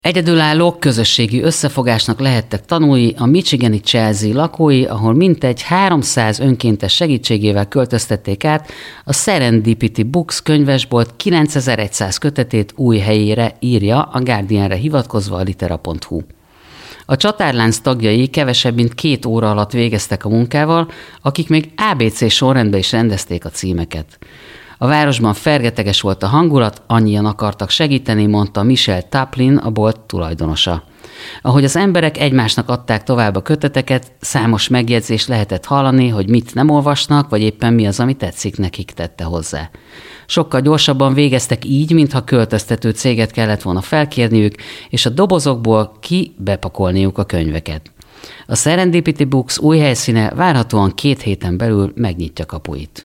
Egyedülálló közösségi összefogásnak lehettek tanulni a michigani Chelsea lakói, ahol mintegy 300 önkéntes segítségével költöztették át a Serendipity Books könyvesbolt 9100 kötetét új helyére, írja a Guardianre hivatkozva a litera.hu. A csatárlánc tagjai kevesebb mint 2 óra alatt végeztek a munkával, akik még ABC sorrendben is rendezték a címeket. A városban fergeteges volt a hangulat, annyian akartak segíteni, mondta Michelle Taplin, a bolt tulajdonosa. Ahogy az emberek egymásnak adták tovább a köteteket, számos megjegyzést lehetett hallani, hogy mit nem olvasnak, vagy éppen mi az, ami tetszik nekik, tette hozzá. Sokkal gyorsabban végeztek így, mintha költöztető céget kellett volna felkérniük, és a dobozokból bepakolniuk a könyveket. A Serendipity Books új helyszíne várhatóan 2 héten belül megnyitja kapuit.